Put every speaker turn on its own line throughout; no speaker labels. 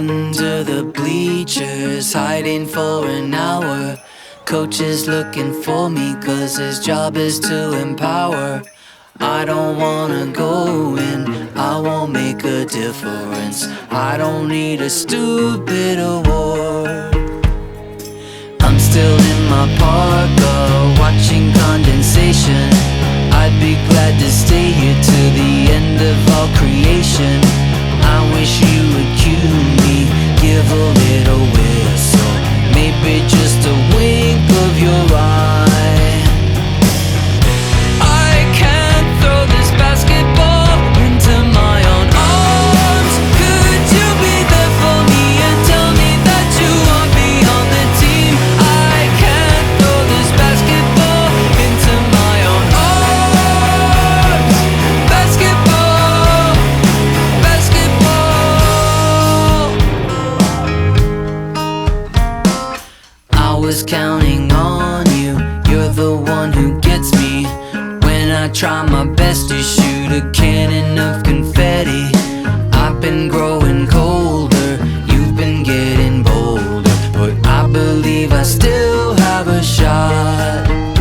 under the bleachers, hiding for an hour. Coach is looking for me, cause his job is to empower. I don't wanna go in, I won't make a difference. I don't need a stupid award. I'm still in my parka, watching condensation. I'd be glad to stay here to the end of all creation. I wish you would cue me, give a little whistle, maybe just a wink of your eye. I can't throw this basketball into my own arms. Could you be there for me and tell me that you want me on the team? I can't throw this basketball into my own arms. Basketball, basketball. I was counting on you, you're the one who gets me. When I try my best to shoot a cannon of confetti. I've been growing colder, you've been getting bolder, but I believe I still have a shot.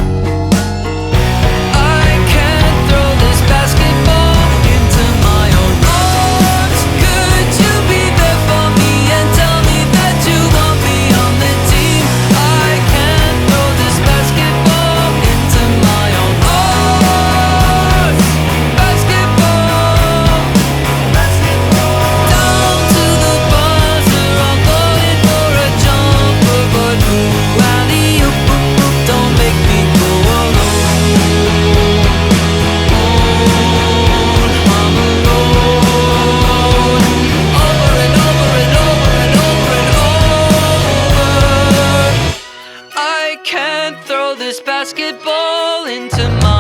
I can't throw this basketball into my own arms. Could you be there for me and tell me that you want me on the team? I can't throw this basketball into my own arms. Basketball, basketball. Down to the buzzer, I'm going for a jumper, but ooh, alley-oop, oop, oop, don't make me go alone. I'm alone. Over and over and over and over and over. I can't throw this basketball into my